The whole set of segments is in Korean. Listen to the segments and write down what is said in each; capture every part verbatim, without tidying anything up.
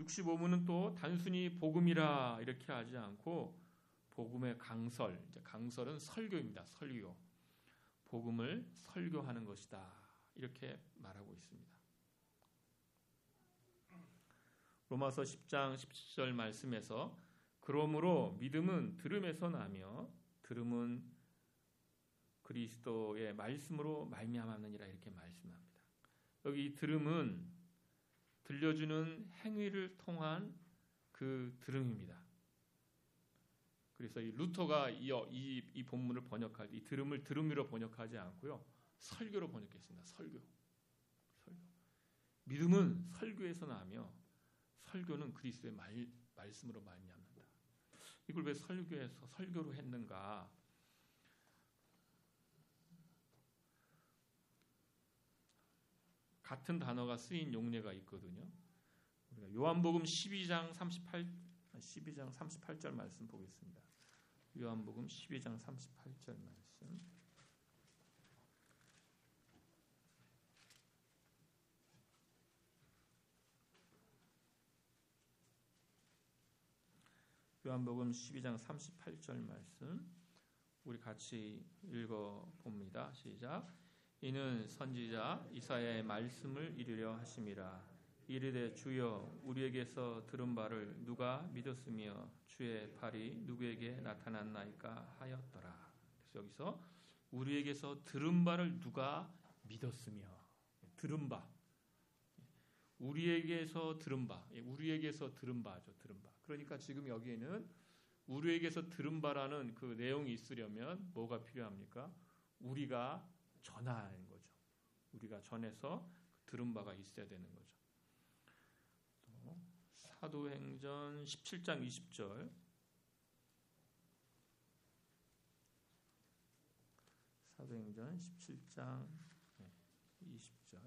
육십오 문은 또 단순히 복음이라 이렇게 하지 않고 복음의 강설, 이제 강설은 설교입니다. 설교. 복음을 설교하는 것이다. 이렇게 말하고 있습니다. 로마서 십 장 십칠 절 말씀에서 그러므로 믿음은 들음에서 나며 들음은 그리스도의 말씀으로 말미암았느니라 이렇게 말씀합니다. 여기 이 들음은 들려주는 행위를 통한 그 들음입니다. 그래서 이 루터가 이, 이, 이 본문을 번역할 때 이 들음을 들음으로 번역하지 않고요. 설교로 번역했습니다. 설교. 설교. 믿음은 설교에서 나며 설교는 그리스도의 말, 말씀으로 말미암는다. 이걸 왜 설교에서 설교로 했는가? 같은 단어가 쓰인 용례가 있거든요. 우리가 요한복음 십이 장 삼십팔, 십이 장 삼십팔 절 말씀 보겠습니다. 요한복음 십이 장 삼십팔 절 말씀. 요한복음 십이 장 삼십팔 절 말씀 우리 같이 읽어봅니다. 시작. 이는 선지자 이사야의 말씀을 이루려 하심이라. 이르되 주여 우리에게서 들은 바를 누가 믿었으며 주의 발이 누구에게 나타났나이까 하였더라. 그래서 여기서 우리에게서 들은 바를 누가 믿었으며, 들은 바, 우리에게서 들은 바, 우리에게서 들은 바죠. 들은 바. 그러니까 지금 여기에는 우리에게서 들은 바라는 그 내용이 있으려면 뭐가 필요합니까? 우리가 전하는 거죠. 우리가 전해서 들은 바가 있어야 되는 거죠. 또 사도행전 십칠 장 이십 절. 사도행전 십칠 장 이십 절.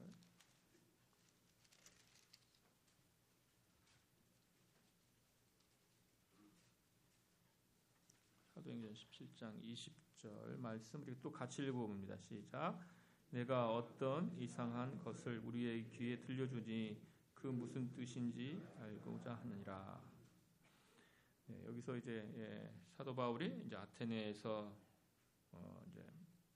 사도행전 십칠 장 이십 절 말씀 우리 또 같이 읽어봅니다. 시작. 내가 어떤 이상한 것을 우리의 귀에 들려주니 그 무슨 뜻인지 알고자 하느니라. 네, 여기서 이제 예, 사도 바울이 이제 아테네에서 어, 이제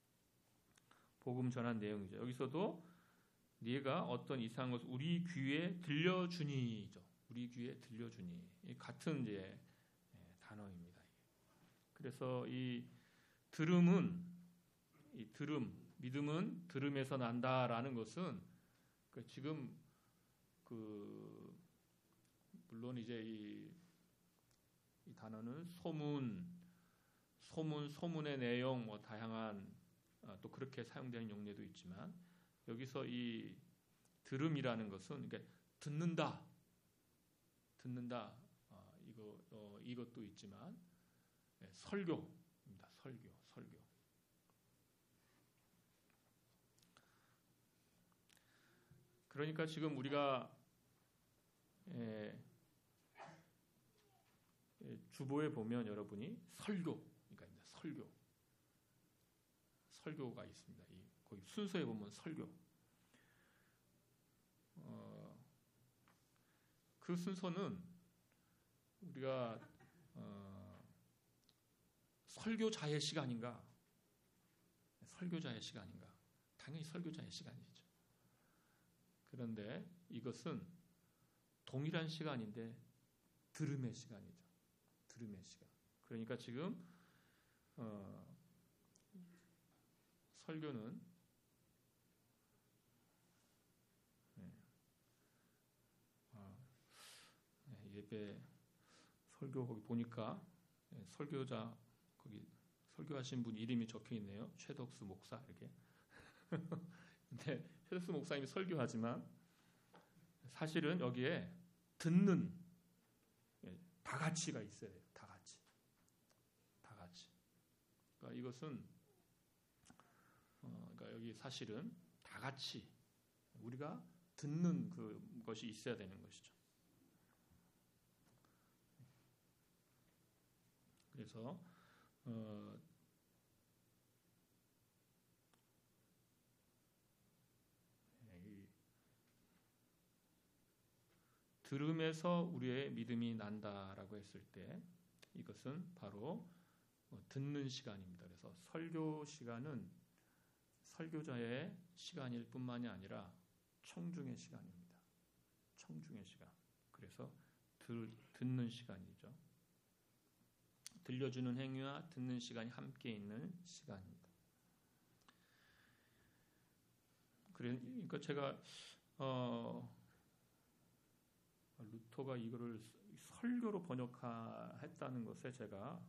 복음 전한 내용이죠. 여기서도 네가 어떤 이상한 것을 우리 귀에 들려주니죠. 우리 귀에 들려주니 같은 이제 예, 단어입니다. 그래서 이 들음은 이 들음, 믿음은 들음에서 난다라는 것은 그 지금 그 물론 이제 이, 이 단어는 소문, 소문, 소문의 내용 뭐 다양한 아, 또 그렇게 사용되는 용례도 있지만 여기서 이 들음이라는 것은 그러니까 듣는다, 듣는다 어, 이거 어, 이것도 있지만 네, 설교입니다. 설교, 설교. 그러니까 지금 우리가 에, 에, 주보에 보면 여러분이 설교, 그러니까 설교, 설교가 있습니다. 이 거기 순서에 보면 설교. 어, 그 순서는 우리가 어, 설교자의 시간인가? 설교자의 시간인가? 당연히 설교자의 시간이죠. 그런데 이것은 동일한 시간인데 들음의 시간이죠. 들음의 시간. 그러니까 지금 어, 설교는 네. 아, 네, 예배 설교 거기 보니까 네, 설교자 거기 설교하신 분 이름이 적혀 있네요. 최덕수 목사 이렇게. 근데 최덕수 목사님이 설교하지만 사실은 여기에 듣는 다 같이가 있어야 돼요. 다 같이. 다 같이. 그러니까 이것은 어, 그러니까 여기 사실은 다 같이 우리가 듣는 그 것이 있어야 되는 것이죠. 그래서 어, 들음에서 우리의 믿음이 난다라고 했을 때 이것은 바로 듣는 시간입니다. 그래서 설교 시간은 설교자의 시간일 뿐만이 아니라 청중의 시간입니다. 청중의 시간. 그래서 들, 듣는 시간이죠. 들려주는 행위와 듣는 시간이 함께 있는 시간입니다. 그러니까 제가 어, 루터가 이거를 설교로 번역했다는 것에 제가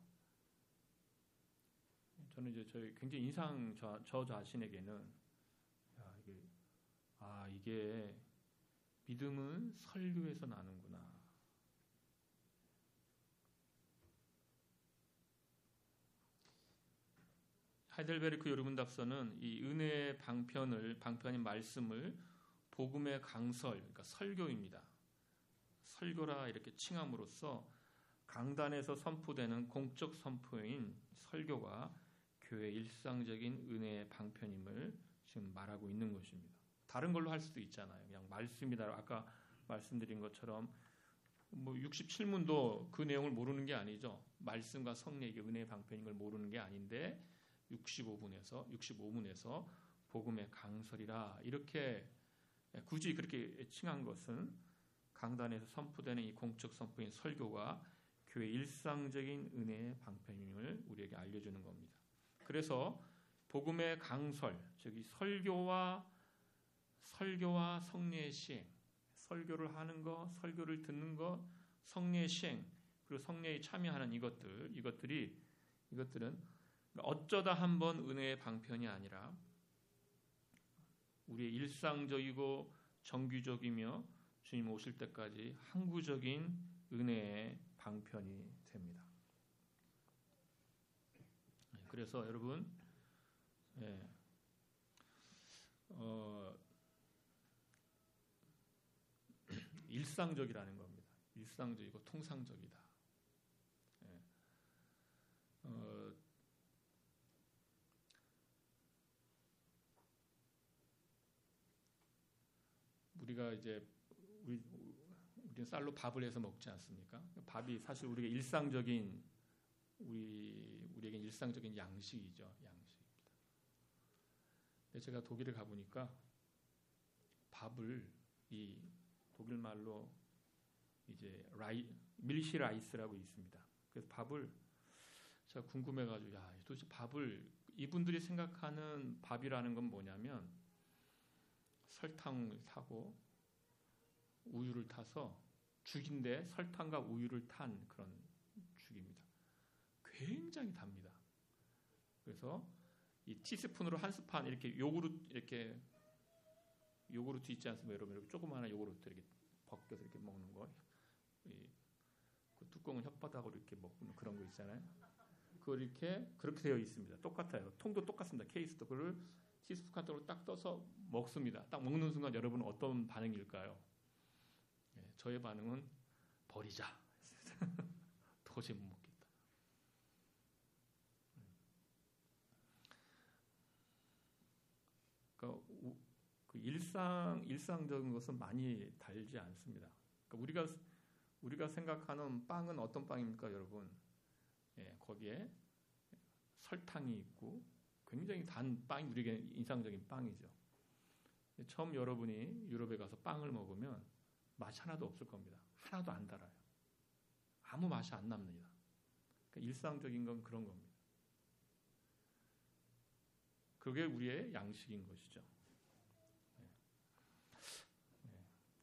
저는 이제 저희 굉장히 인상 저, 저 자신에게는 야, 이게, 아 이게 믿음은 설교에서 나는구나. 하이델베르크 요르문답서는 이 은혜의 방편을 방편인 말씀을 복음의 강설, 그러니까 설교입니다. 설교라 이렇게 칭함으로써 강단에서 선포되는 공적 선포인 설교가 교회의 일상적인 은혜의 방편임을 지금 말하고 있는 것입니다. 다른 걸로 할 수도 있잖아요. 그냥 말씀이다. 아까 말씀드린 것처럼 뭐 육십칠 문도 그 내용을 모르는 게 아니죠. 말씀과 성령의 은혜의 방편인 걸 모르는 게 아닌데 육십오 분에서 육십오 문에서 복음의 강설이라 이렇게 굳이 그렇게 칭한 것은 강단에서 선포되는 이 공적 선포인 설교가 교회 일상적인 은혜의 방편임을 우리에게 알려주는 겁니다. 그래서 복음의 강설, 즉 이 설교와 설교와 성례의 시행, 설교를 하는 것, 설교를 듣는 것, 성례의 시행, 그리고 성례에 참여하는 이것들, 이것들이 이것들은 어쩌다 한번 은혜의 방편이 아니라 우리의 일상적이고 정규적이며 주님 오실 때까지 항구적인 은혜의 방편이 됩니다. 그래서 여러분, 예, 어, 일상적이라는 겁니다. 일상적이고 통상적이다. 예, 어, 우리가 이제 우리 우리는 쌀로 밥을 해서 먹지 않습니까? 밥이 사실 우리가 일상적인 우리 우리에게 일상적인 양식이죠, 양식입니다. 근데 제가 독일에 가 보니까 밥을 이 독일 말로 이제 라이 밀시 라이스라고 있습니다. 그래서 밥을 제가 궁금해가지고 야 도대체 밥을 이분들이 생각하는 밥이라는 건 뭐냐면 설탕을 타고 우유를 타서 죽인데 설탕과 우유를 탄 그런 죽입니다. 굉장히 답니다. 그래서 이 티스푼으로 한 스푼 이렇게 요구르트 이렇게 요구르트 있지 않습니까, 여러분? 이렇게 조그마한 요구르트 이렇게 벗겨서 이렇게 먹는 거, 이, 그 두꺼운 혓바닥으로 이렇게 먹는 그런 거 있잖아요. 그거 이렇게 그렇게 되어 있습니다. 똑같아요. 통도 똑같습니다. 케이스도 그걸 티스푼 같은 딱 떠서 먹습니다. 딱 먹는 순간 여러분은 어떤 반응일까요? 예, 저의 반응은 버리자. 도저히 못 먹겠다. 그러니까 그 일상 일상적인 것은 많이 달지 않습니다. 그러니까 우리가 우리가 생각하는 빵은 어떤 빵입니까, 여러분? 예, 거기에 설탕이 있고 굉장히 단 빵이 우리에게 인상적인 빵이죠. 처음 여러분이 유럽에 가서 빵을 먹으면 맛이 하나도 없을 겁니다. 하나도 안 달아요. 아무 맛이 안 납니다. 그러니까 일상적인 건 그런 겁니다. 그게 우리의 양식인 것이죠. 네. 네.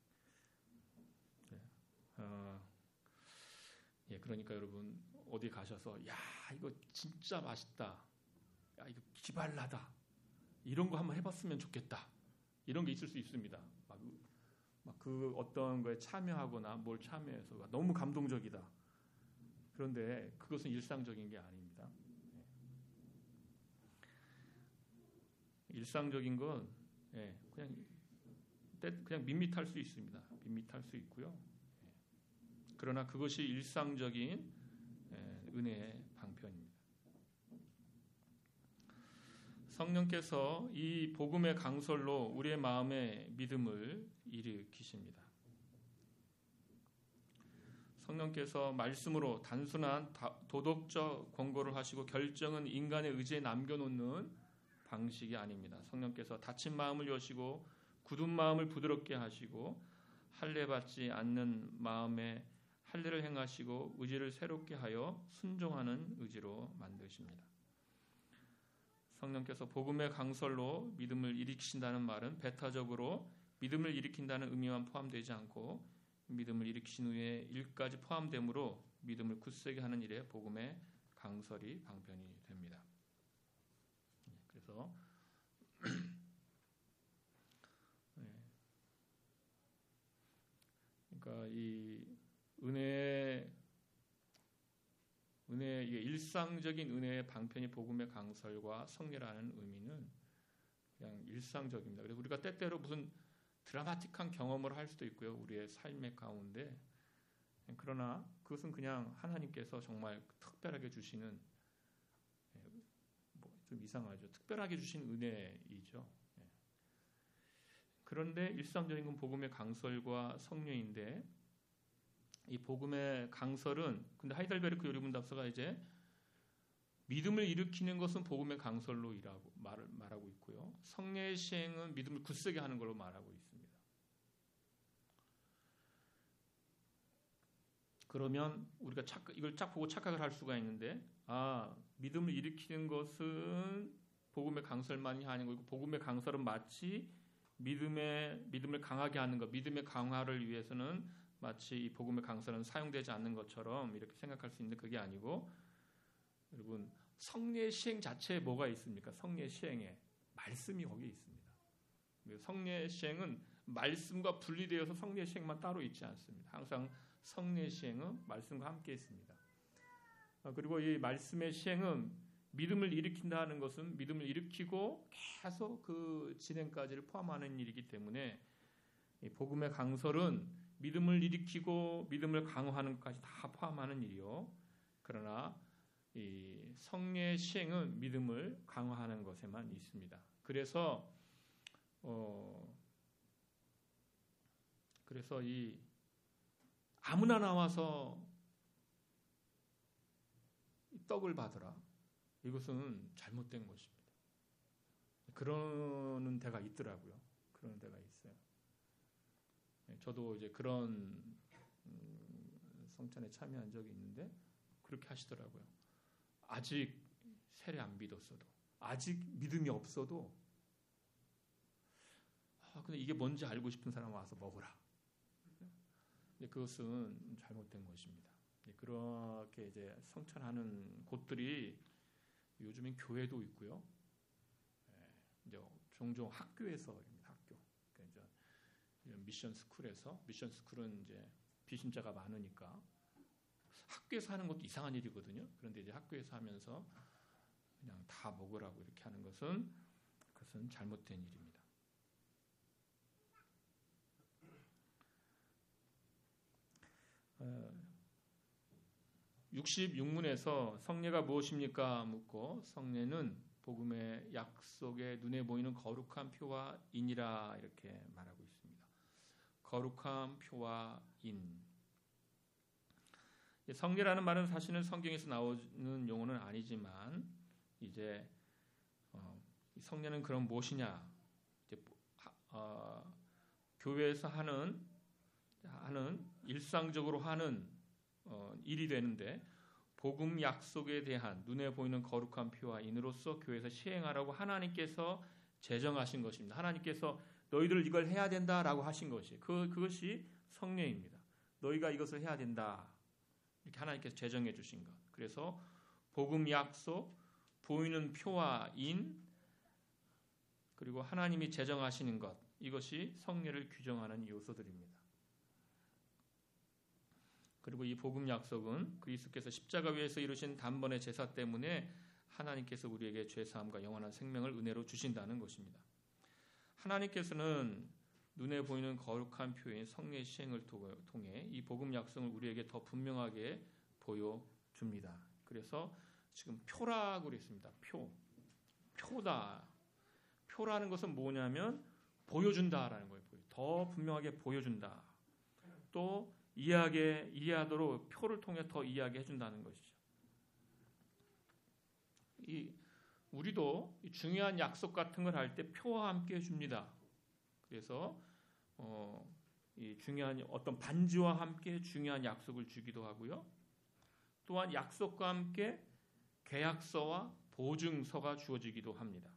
네. 어, 예, 그러니까 여러분 어디 가셔서 야 이거 진짜 맛있다. 야 이거 기발나다. 이런 거 한번 해봤으면 좋겠다. 이런 게 있을 수 있습니다. 막, 막 그 어떤 거에 참여하거나 뭘 참여해서 너무 감동적이다. 그런데 그것은 일상적인 게 아닙니다. 일상적인 건 예, 그냥 그냥 밋밋할 수 있습니다. 밋밋할 수 있고요. 예. 그러나 그것이 일상적인 예, 은혜의 방편입니다. 성령께서 이 복음의 강설로 우리의 마음에 믿음을 일으키십니다. 성령께서 말씀으로 단순한 도덕적 권고를 하시고 결정은 인간의 의지에 남겨놓는 방식이 아닙니다. 성령께서 다친 마음을 여시고 굳은 마음을 부드럽게 하시고 할례받지 않는 마음에 할례를 행하시고 의지를 새롭게 하여 순종하는 의지로 만드십니다. 성령께서 복음의 강설로 믿음을 일으키신다는 말은 배타적으로 믿음을 일으킨다는 의미만 포함되지 않고 믿음을 일으키신 후에 일까지 포함되므로 믿음을 굳세게 하는 일에 복음의 강설이 방편이 됩니다. 그래서 네. 그러니까 이 은혜, 은혜, 일상적인 은혜의 방편이 복음의 강설과 성례라는 의미는 그냥 일상적입니다. 그래서 우리가 때때로 무슨 드라마틱한 경험을 할 수도 있고요, 우리의 삶의 가운데. 그러나 그것은 그냥 하나님께서 정말 특별하게 주시는, 뭐 좀 이상하죠, 특별하게 주신 은혜이죠. 그런데 일상적인 건 복음의 강설과 성례인데, 이 복음의 강설은, 근데 하이델베르크 요리문답서가 이제 믿음을 일으키는 것은 복음의 강설로 일하고 말을 말하고 있고요, 성례의 시행은 믿음을 굳세게 하는 걸로 말하고 있습니다. 그러면 우리가 착, 이걸 쫙 보고 착각을 할 수가 있는데, 아, 믿음을 일으키는 것은 복음의 강설만이 하는 거고, 복음의 강설은 마치 믿음의 믿음을 강하게 하는 것, 믿음의 강화를 위해서는 마치 이 복음의 강설은 사용되지 않는 것처럼 이렇게 생각할 수 있는데, 그게 아니고, 여러분, 성례 시행 자체에 뭐가 있습니까? 성례 시행에 말씀이 거기에 있습니다. 성례 시행은 말씀과 분리되어서 성례 시행만 따로 있지 않습니다. 항상 성례 시행은 말씀과 함께 있습니다. 그리고 이 말씀의 시행은 믿음을 일으킨다 하는 것은 믿음을 일으키고 계속 그 진행까지를 포함하는 일이기 때문에, 이 복음의 강설은 믿음을 일으키고 믿음을 강화하는 것까지 다 포함하는 일이요, 그러나 이 성례 시행은 믿음을 강화하는 것에만 있습니다. 그래서 어 그래서 이 아무나 나와서 떡을 받으라, 이것은 잘못된 것입니다. 그러는 데가 있더라고요. 그런 데가 있어요. 저도 이제 그런 성찬에 참여한 적이 있는데 그렇게 하시더라고요. 아직 세례 안 믿었어도, 아직 믿음이 없어도, 아, 근데 이게 뭔지 알고 싶은 사람 와서 먹으라. 근데 그것은 잘못된 것입니다. 그렇게 이제 성찬하는 곳들이 요즘엔 교회도 있고요, 이제 종종 학교에서, 학교, 그러니까 이제 미션 스쿨에서, 미션 스쿨은 이제 비신자가 많으니까 학교에서 하는 것도 이상한 일이거든요. 그런데 이제 학교에서 하면서 그냥 다 먹으라고 이렇게 하는 것은, 그것은 잘못된 일입니다. 육십육 문에서 성례가 무엇입니까? 묻고, 성례는 복음의 약속에 눈에 보이는 거룩한 표와 인이라 이렇게 말하고 있습니다. 거룩한 표와 인. 성례라는 말은 사실은 성경에서 나오는 용어는 아니지만, 이제 어, 성례는 그럼 무엇이냐? 이제 어, 교회에서 하는 하는 일상적으로 하는 어, 일이 되는데, 복음 약속에 대한 눈에 보이는 거룩한 표와 인으로서 교회에서 시행하라고 하나님께서 제정하신 것입니다. 하나님께서 너희들 이걸 해야 된다라고 하신 것이, 그 그것이 성례입니다. 너희가 이것을 해야 된다, 이렇게 하나님께서 제정해 주신 것. 그래서 복음 약속, 보이는 표와 인, 그리고 하나님이 제정하시는 것, 이것이 성례를 규정하는 요소들입니다. 그리고 이 복음 약속은 그리스도께서 십자가 위에서 이루신 단번의 제사 때문에 하나님께서 우리에게 죄사함과 영원한 생명을 은혜로 주신다는 것입니다. 하나님께서는 눈에 보이는 거룩한 표인 성례 시행을 통해 이 복음 약속을 우리에게 더 분명하게 보여줍니다. 그래서 지금 표라고 그랬습니다. 표. 표다. 표라는 것은 뭐냐면 보여준다라는 거예요. 더 분명하게 보여준다. 또 이해하게 이해하도록 표를 통해 더 이해하게 해준다는 것이죠. 이 우리도 중요한 약속 같은 걸 할 때 표와 함께 해줍니다. 그래서 어, 이 중요한 어떤 반지와 함께 중요한 약속을 주기도 하고요. 또한 약속과 함께 계약서와 보증서가 주어지기도 합니다.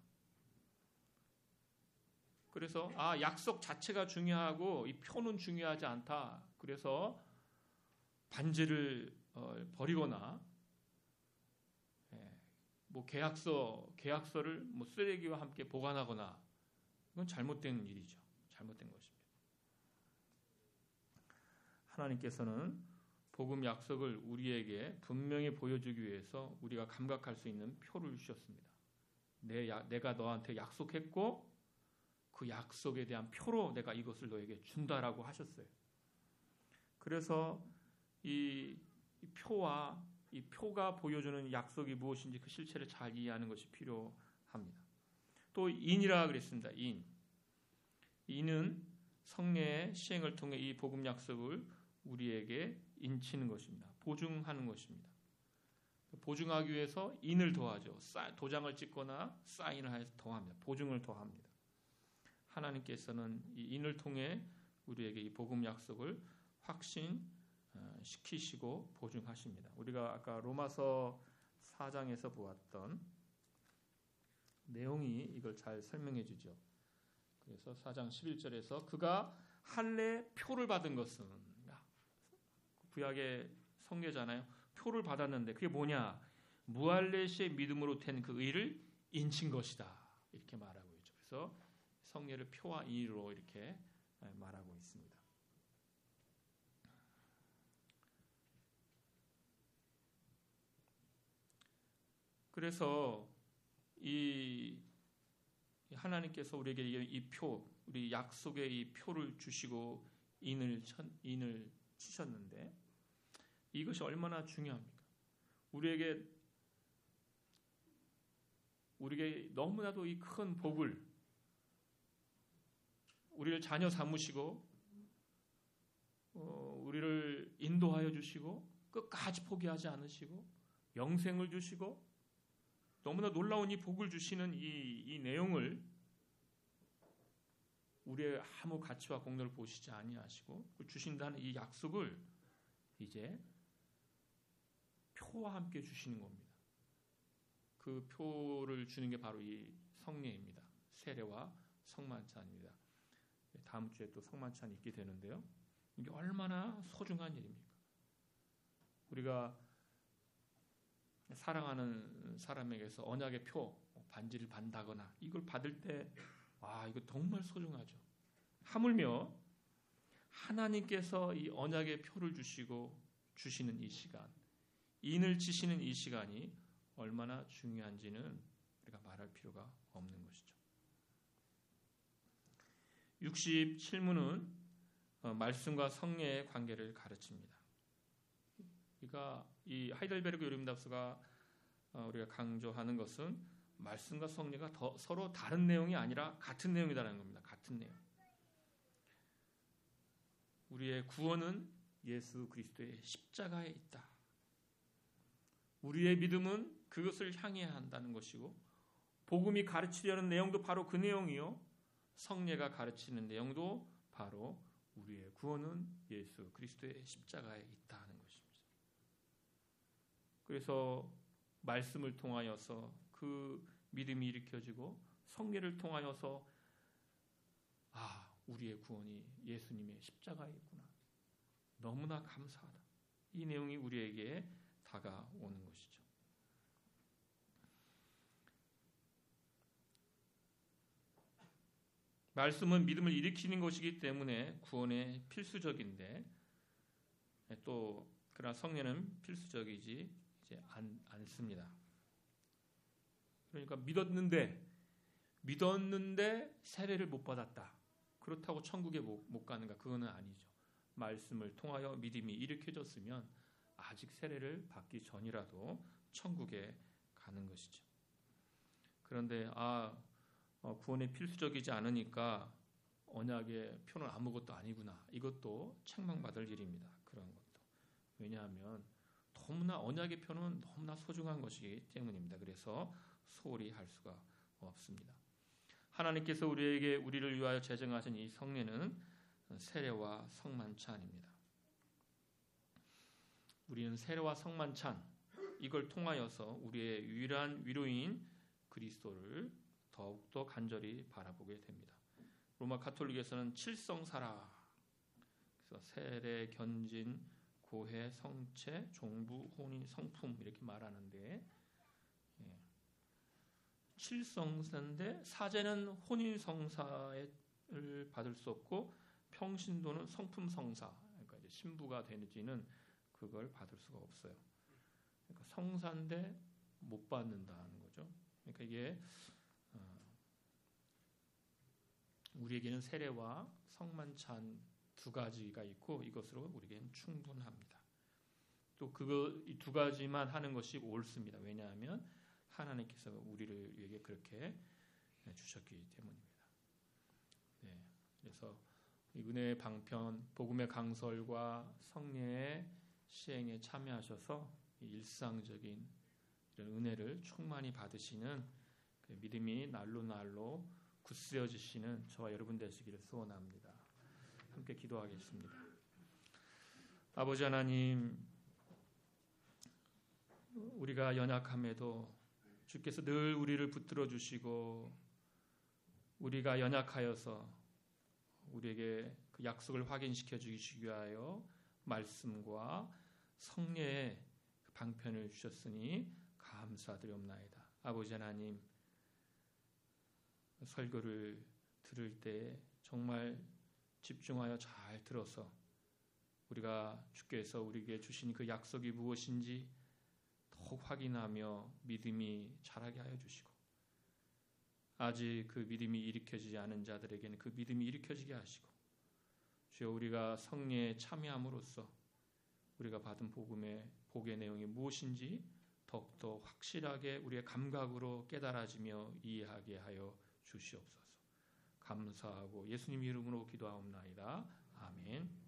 그래서 아 약속 자체가 중요하고 이 표는 중요하지 않다. 그래서 반지를 어, 버리거나 예, 뭐 계약서 계약서를 뭐 쓰레기와 함께 보관하거나 이건 잘못된 일이죠. 잘못된 것입니다. 하나님께서는 복음 약속을 우리에게 분명히 보여주기 위해서 우리가 감각할 수 있는 표를 주셨습니다. 내, 내가 너한테 약속했고 그 약속에 대한 표로 내가 이것을 너에게 준다라고 하셨어요. 그래서 이, 이 표와 이 표가 보여주는 약속이 무엇인지 그 실체를 잘 이해하는 것이 필요합니다. 또 인이라 그랬습니다. 인. 인은 성례의 시행을 통해 이 복음 약속을 우리에게 인치는 것입니다. 보증하는 것입니다. 보증하기 위해서 인을 더하죠. 도장을 찍거나 사인을 해서 더합니다. 보증을 더합니다. 하나님께서는 이 인을 통해 우리에게 이 복음 약속을 확신시키시고 보증하십니다. 우리가 아까 로마서 사 장에서 보았던 내용이 이걸 잘 설명해 주죠. 그래서 사 장 십일 절에서 그가 할례 표를 받은 것은 구약의 성례잖아요. 표를 받았는데 그게 뭐냐? 무할례시의 믿음으로 된 그 의를 인친 것이다. 이렇게 말하고 있죠. 그래서 성례를 표와 인으로 이렇게 말하고 있습니다. 그래서 이 하나님께서 우리에게 이 표, 우리 약속의 이 표를 주시고 인을 인을 치셨는데 이것이 얼마나 중요합니까? 우리에게 우리에게 너무나도 이 큰 복을 우리를 자녀 삼으시고 어, 우리를 인도하여 주시고 끝까지 포기하지 않으시고 영생을 주시고 너무나 놀라운 이 복을 주시는 이, 이 내용을 우리의 아무 가치와 공로를 보시지 아니하시고 주신다는 이 약속을 이제 표와 함께 주시는 겁니다. 그 표를 주는 게 바로 이 성례입니다. 세례와 성만찬입니다. 다음 주에 또 성만찬이 있게 되는데요. 이게 얼마나 소중한 일입니까? 우리가 사랑하는 사람에게서 언약의 표, 반지를 받는다거나 이걸 받을 때 아, 이거 정말 소중하죠. 하물며 하나님께서 이 언약의 표를 주시고 주시는 이 시간, 인을 치시는 이 시간이 얼마나 중요한지는 우리가 말할 필요가 없는 것이죠. 육십칠 문은 말씀과 성례의 관계를 가르칩니다. 그러니까 이 하이델베르그 요림답서가 우리가 강조하는 것은 말씀과 성례가 더 서로 다른 내용이 아니라 같은 내용이라는 겁니다. 같은 내용. 우리의 구원은 예수 그리스도의 십자가에 있다. 우리의 믿음은 그것을 향해야 한다는 것이고 복음이 가르치려는 내용도 바로 그 내용이요. 성례가 가르치는 내용도 바로 우리의 구원은 예수 그리스도의 십자가에 있다는 것입니다. 그래서 말씀을 통하여서 그 믿음이 일으켜지고 성례를 통하여서 아, 우리의 구원이 예수님의 십자가에 있구나. 너무나 감사하다. 이 내용이 우리에게 다가오는 것이죠. 말씀은 믿음을 일으키는 것이기 때문에 구원에 필수적인데 또 그러나 성례는 필수적이지 이제 안, 않습니다. 그러니까 믿었는데 믿었는데 세례를 못 받았다. 그렇다고 천국에 못, 못 가는가? 그거는 아니죠. 말씀을 통하여 믿음이 일으켜졌으면 아직 세례를 받기 전이라도 천국에 가는 것이죠. 그런데 아 어, 구원에 필수적이지 않으니까 언약의 표는 아무것도 아니구나. 이것도 책망받을 일입니다. 왜냐하면 너무나 언약의 표는 너무나 소중한 것이기 때문입니다. 그래서 소홀히 할 수가 없습니다. 하나님께서 우리에게 우리를 위하여 제정하신 이 성례는 세례와 성만찬입니다. 우리는 세례와 성만찬 이걸 통하여서 우리의 유일한 위로인 그리스도를 더욱더 간절히 바라보게 됩니다. 로마 가톨릭에서는 칠성사라, 그래서 세례, 견진, 고해, 성체, 종부, 혼인, 성품 이렇게 말하는데, 예. 칠성사인데 사제는 혼인성사를 받을 수 없고 평신도는 성품성사, 그러니까 이제 신부가 되는지는 그걸 받을 수가 없어요. 그러니까 성사인데 못 받는다는 거죠. 그러니까 이게 우리에게는 세례와 성만찬 두 가지가 있고 이것으로 우리에게는 충분합니다. 또 그거 이 두 가지만 하는 것이 옳습니다. 왜냐하면 하나님께서 우리를 위해 그렇게 주셨기 때문입니다. 네, 그래서 이 은혜의 방편, 복음의 강설과 성례의 시행에 참여하셔서 일상적인 이런 은혜를 충만히 받으시는 그 믿음이 날로 날로 굳세어지시는 저와 여러분 되시기를 소원합니다. 함께 기도하겠습니다. 아버지 하나님, 우리가 연약함에도 주께서 늘 우리를 붙들어 주시고 우리가 연약하여서 우리에게 그 약속을 확인시켜 주시기 위하여 말씀과 성례의 방편을 주셨으니 감사드리옵나이다. 아버지 하나님, 설교를 들을 때 정말 집중하여 잘 들어서 우리가 주께서 우리에게 주신 그 약속이 무엇인지 더욱 확인하며 믿음이 자라게 하여 주시고, 아직 그 믿음이 일으켜지지 않은 자들에게는 그 믿음이 일으켜지게 하시고, 주여 우리가 성례에 참여함으로써 우리가 받은 복음의 복의 내용이 무엇인지 더욱더 확실하게 우리의 감각으로 깨달아지며 이해하게 하여 주시옵소서. 감사하고 예수님 이름으로 기도하옵나이다. 아멘.